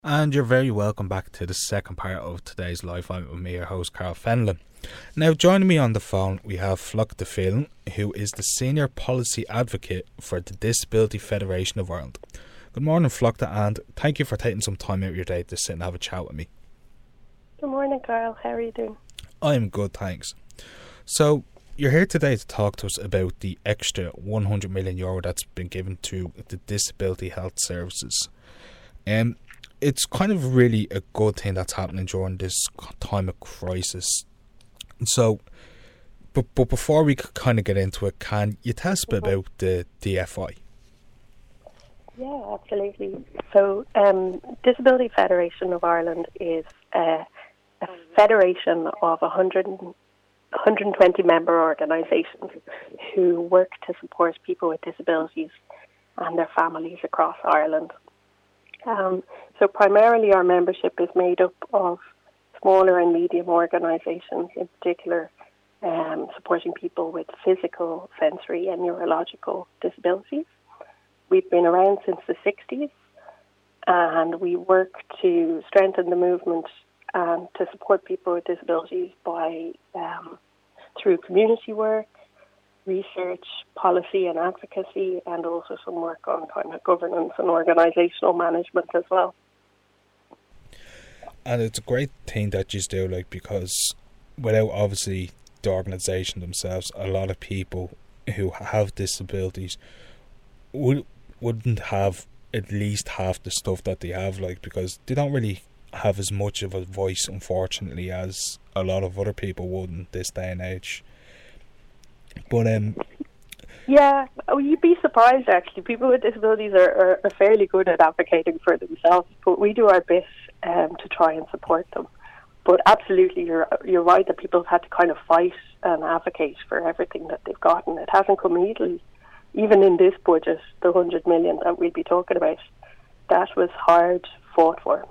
And you're very welcome back to the second part of today's live fight with me, your host, Carl Fenlon. Now, joining me on the phone, we have Flucht Phelan, who is the Senior Policy Advocate for the Disability Federation of Ireland. Good morning, Flucht, and thank you for taking some time out of your day to sit and have a chat with me. Good morning, Carl. How are you doing? I'm good, thanks. So, you're here today to talk to us about the extra €100 million that's been given to the Disability Health Services. It's kind of really a good thing that's happening during this time of crisis. So, but before we kind of get into it, can you tell us a bit about the DFI? Yeah, absolutely. So, Disability Federation of Ireland is a federation of 120 member organisations who work to support people with disabilities and their families across Ireland. So primarily our membership is made up of smaller and medium organisations, in particular supporting people with physical, sensory and neurological disabilities. We've been around since the 60s and we work to strengthen the movement and to support people with disabilities by through community work, research, policy and advocacy, and also some work on kind of governance and organisational management as well. And it's a great thing that you do, because without obviously the organisation themselves, a lot of people who have disabilities wouldn't have at least half the stuff that they have, because they don't really have as much of a voice, unfortunately, as a lot of other people would in this day and age. But yeah, you'd be surprised actually. People with disabilities are fairly good at advocating for themselves, but we do our best to try and support them. But absolutely, you're right that people have had to kind of fight and advocate for everything that they've gotten. It hasn't come easily. Even in this budget, the 100 million that we'll be talking about, that was hard fought for.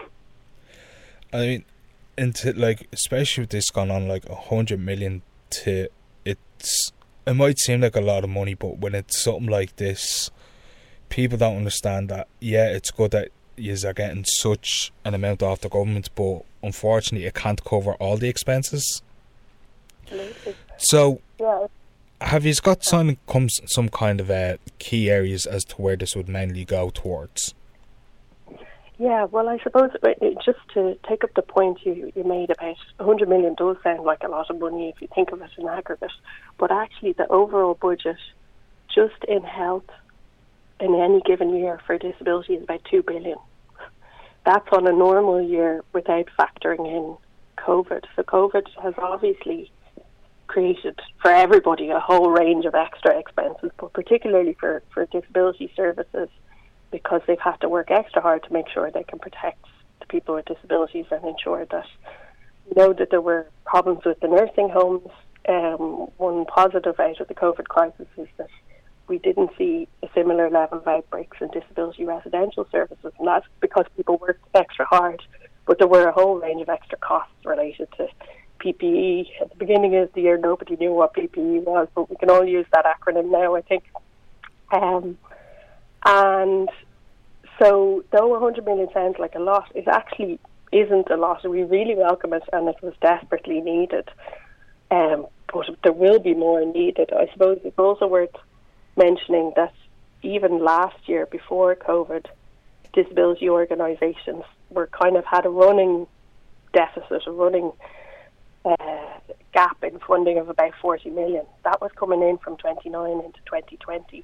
I mean, especially with this gone on, 100 million to it might seem like a lot of money, but when it's something like this, people don't understand that. Yeah, it's good that you are getting such an amount off the government, but unfortunately, it can't cover all the expenses. Absolutely. So, yeah. Have you got some kind of key areas as to where this would mainly go towards? Yeah, well, I suppose just to take up the point you made about 100 million does sound like a lot of money if you think of it in aggregate, but actually the overall budget just in health in any given year for disability is about 2 billion. That's on a normal year without factoring in COVID. So COVID has obviously created for everybody a whole range of extra expenses, but particularly for disability services, because they've had to work extra hard to make sure they can protect the people with disabilities and ensure that, that there were problems with the nursing homes. One positive out of the COVID crisis is that we didn't see a similar level of outbreaks in disability residential services, and that's because people worked extra hard, but there were a whole range of extra costs related to PPE. At the beginning of the year, nobody knew what PPE was, but we can all use that acronym now, I think. And so, though 100 million sounds like a lot, it actually isn't a lot. We really welcome it, and it was desperately needed. But there will be more needed. I suppose it's also worth mentioning that even last year, before COVID, disability organisations were kind of had a running deficit, a running gap in funding of about 40 million. That was coming in from 29 into 2020.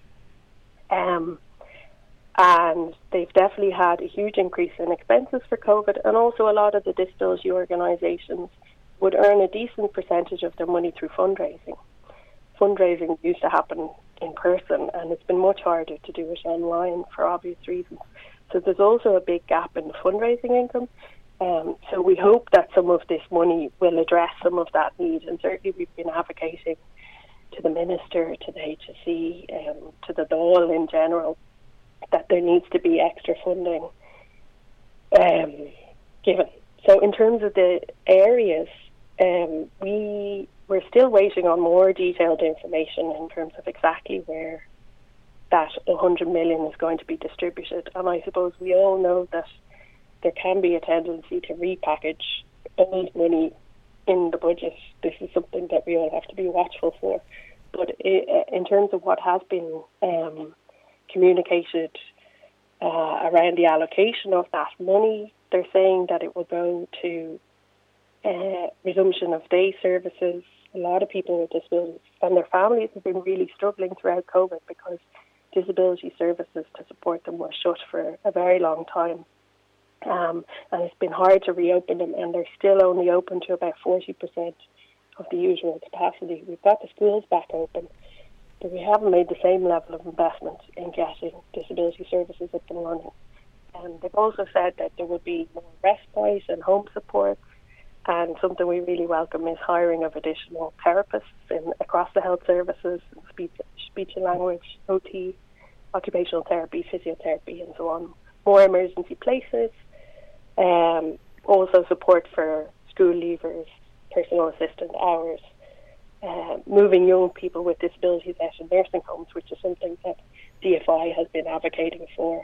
And they've definitely had a huge increase in expenses for COVID, and also a lot of the disability organisations would earn a decent percentage of their money through fundraising. Fundraising used to happen in person, and it's been much harder to do it online for obvious reasons. So there's also a big gap in the fundraising income. So we hope that some of this money will address some of that need, and certainly we've been advocating to the Minister, to the HSE, to the Dáil in general, that there needs to be extra funding given. So in terms of the areas, we're still waiting on more detailed information in terms of exactly where that 100 million is going to be distributed. And I suppose we all know that there can be a tendency to repackage old money in the budget. This is something that we all have to be watchful for. But in terms of what has been communicated around the allocation of that money, they're saying that it will go to resumption of day services. A lot of people with disabilities and their families have been really struggling throughout COVID because disability services to support them were shut for a very long time. And it's been hard to reopen them, and they're still only open to about 40% of the usual capacity. We've got the schools back open, but we haven't made the same level of investment in getting disability services up and running. And they've also said that there would be more respite and home support, and something we really welcome is hiring of additional therapists across the health services, speech and language, OT, occupational therapy, physiotherapy, and so on. More emergency places, also support for school leavers, personal assistant hours, moving young people with disabilities out of nursing homes, which is something that DFI has been advocating for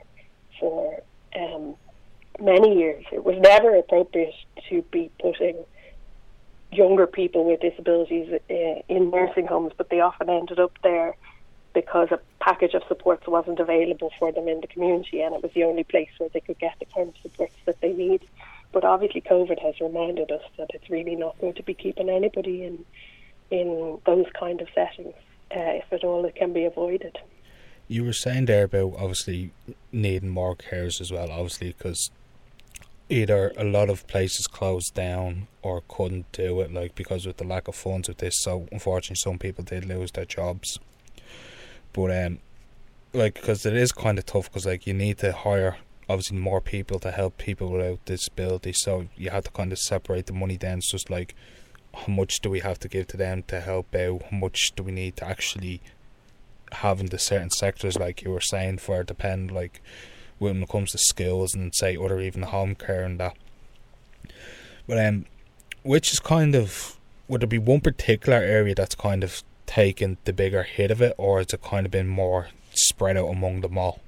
many years. It was never appropriate to be putting younger people with disabilities in nursing homes, but they often ended up there because a package of supports wasn't available for them in the community, and it was the only place where they could get the kind of supports that they need. But obviously COVID has reminded us that it's really not going to be keeping anybody in those kind of settings, if at all it can be avoided. You were saying there about obviously needing more carers as well, obviously, because either a lot of places closed down or couldn't do it, like because of the lack of funds with this. So unfortunately, some people did lose their jobs. But like, because it is kind of tough, because like you need to hire obviously more people to help people without disability. So you have to kind of separate the money down. It's just like, how much do we have to give to them to help out? How much do we need to actually have in the certain sectors, like you were saying, for depend, like when it comes to skills and say other even home care and that. But which is kind of, would there be one particular area that's kind of taken the bigger hit of it, or has it kind of been more spread out among them all?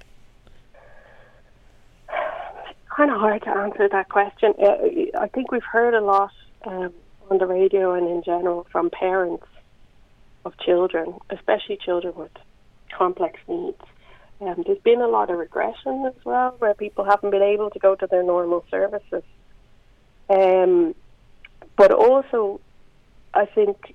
Kind of hard to answer that question. I think we've heard a lot on the radio and in general from parents of children, especially children with complex needs. There's been a lot of regression as well, where people haven't been able to go to their normal services. But also, I think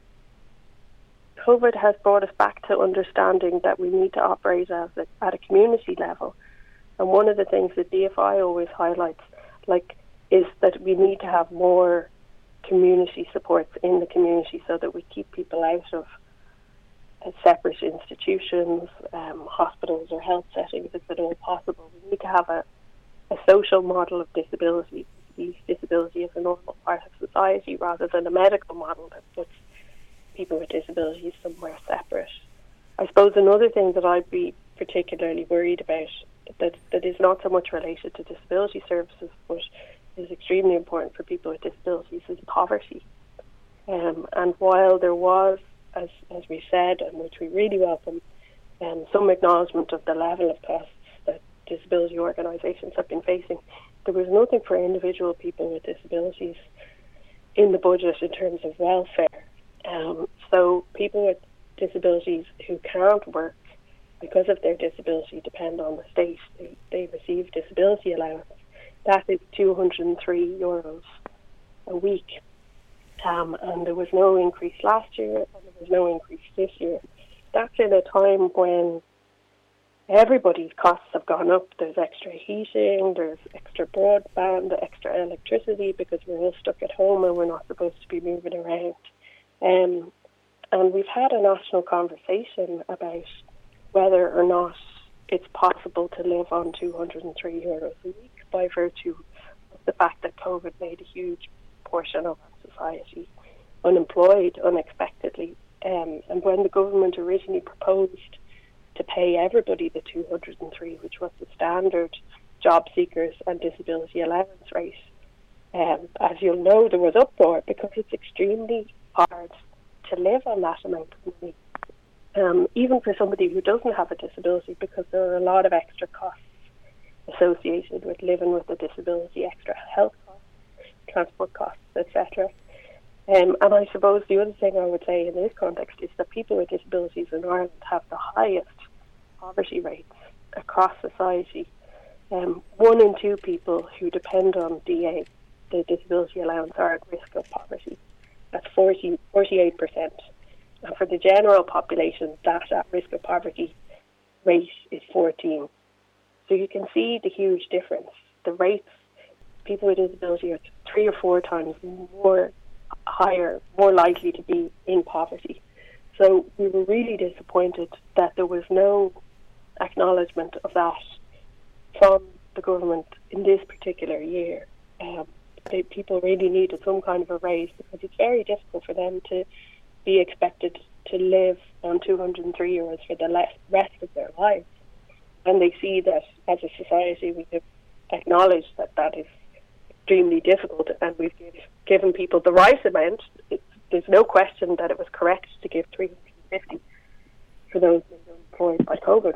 COVID has brought us back to understanding that we need to operate at a community level. And one of the things that DFI always highlights, is that we need to have more community supports in the community so that we keep people out of separate institutions, hospitals or health settings, if at all possible. We need to have a social model of disability. Use disability as a normal part of society rather than a medical model that puts people with disabilities somewhere separate. I suppose another thing that I'd be particularly worried about that is not so much related to disability services but is extremely important for people with disabilities is poverty. And while there was, as we said, and which we really welcome, some acknowledgement of the level of costs that disability organisations have been facing, there was nothing for individual people with disabilities in the budget in terms of welfare. So people with disabilities who can't work because of their disability depend on the state. They receive disability allowance. That is €203 a week. And there was no increase last year, and there was no increase this year. That's in a time when everybody's costs have gone up. There's extra heating, there's extra broadband, extra electricity, because we're all stuck at home and we're not supposed to be moving around. And we've had a national conversation about whether or not it's possible to live on €203 a week by virtue of the fact that COVID made a huge portion of our society unemployed unexpectedly. And when the government originally proposed to pay everybody the 203, which was the standard job seekers and disability allowance rate, as you'll know, there was uproar because it's extremely hard to live on that amount of money, even for somebody who doesn't have a disability, because there are a lot of extra costs associated with living with a disability, extra health costs, transport costs, etc. And I suppose the other thing I would say in this context is that people with disabilities in Ireland have the highest poverty rates across society. 1 in 2 people who depend on DA, the disability allowance, are at risk of poverty. That's 48%. And for the general population, that at risk of poverty rate is 14. So you can see the huge difference. The rates, people with disability are 3 or 4 times more higher, more likely to be in poverty. So we were really disappointed that there was no acknowledgement of that from the government in this particular year. People really needed some kind of a raise, because it's very difficult for them to be expected to live on €203 for the rest of their lives. And they see that as a society we have acknowledged that that is extremely difficult, and we've given people the right amount. There's no question that it was correct to give $350 for those employed by COVID.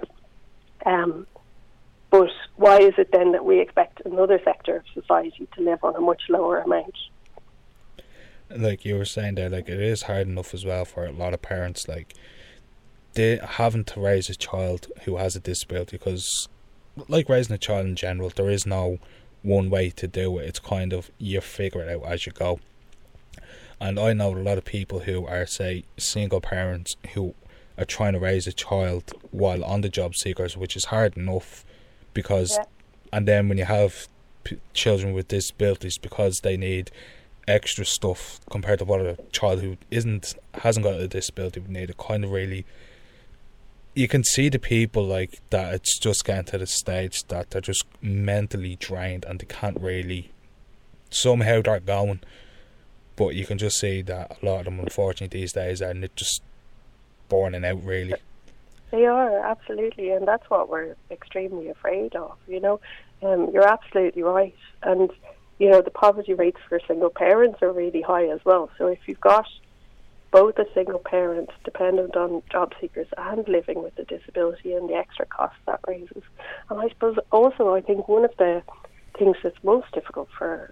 But why is it then that we expect another sector of society to live on a much lower amount? Like you were saying there, like, it is hard enough as well for a lot of parents, like, they having to raise a child who has a disability, because like raising a child in general, there is no one way to do it. It's kind of, you figure it out as you go. And I know a lot of people who are, say, single parents who are trying to raise a child while on the job seekers, which is hard enough, because and then when you have children with disabilities, because they need extra stuff compared to what a child who hasn't got a disability would need, it kind of really, you can see the people like that, it's just getting to the stage that they're just mentally drained and they can't really, somehow they're going, but you can just see that a lot of them unfortunately these days are just burning out really. They are, absolutely, and that's what we're extremely afraid of, you know. You're absolutely right, and you know, the poverty rates for single parents are really high as well. So if you've got both a single parent dependent on job seekers and living with a disability, and the extra costs that raises. And I suppose also, I think one of the things that's most difficult for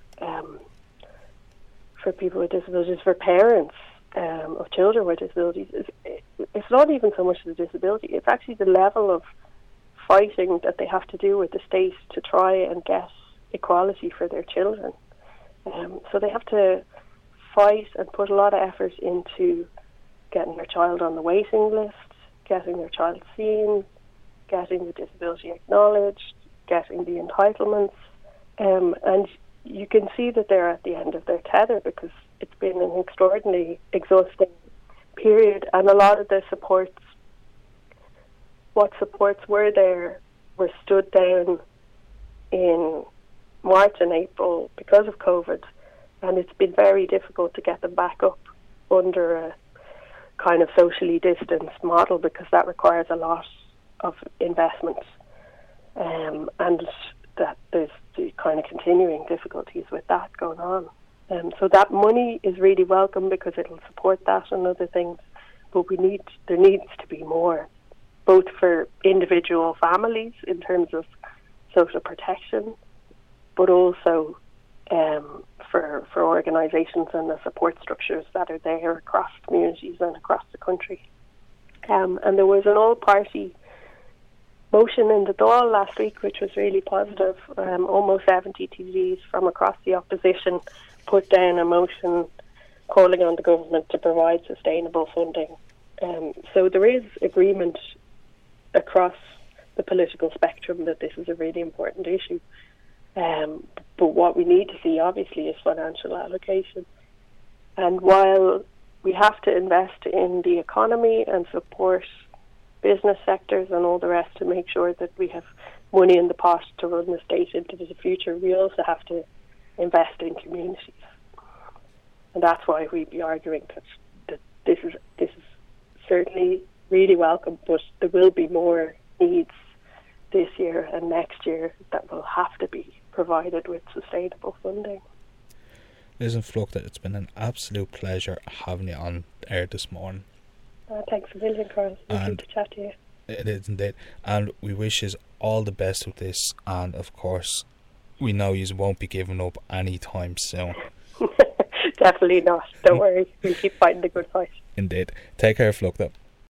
people with disabilities, for parents of children with disabilities, is it's not even so much the disability, it's actually the level of fighting that they have to do with the state to try and get equality for their children. So they have to fight and put a lot of effort into getting their child on the waiting list, getting their child seen, getting the disability acknowledged, getting the entitlements, and you can see that they're at the end of their tether, because it's been an extraordinarily exhausting period, and a lot of the supports, what supports were there, were stood down in March and April because of COVID, and it's been very difficult to get them back up under a kind of socially distanced model, because that requires a lot of investment, and that there's the kind of continuing difficulties with that going on. So that money is really welcome, because it'll support that and other things, but there needs to be more, both for individual families in terms of social protection, but also for organisations and the support structures that are there across communities and across the country. And there was an all-party motion in the Dáil last week, which was really positive. Almost 70 TDs from across the opposition put down a motion calling on the government to provide sustainable funding. So there is agreement across the political spectrum that this is a really important issue. But what we need to see, obviously, is financial allocation. And while we have to invest in the economy and support business sectors and all the rest to make sure that we have money in the pot to run the state into the future, we also have to invest in communities. And that's why we'd be arguing that this is certainly really welcome, but there will be more needs this year and next year that will have to be provided with sustainable funding. Listen, Flucht, it's been an absolute pleasure having you on air this morning. Thanks a million, Carl. It's good to chat to you. It is indeed. And we wish you all the best with this, and of course, we know you won't be giving up anytime soon. Definitely not. Don't worry. We'll keep fighting the good fight. Indeed. Take care, Fluchta.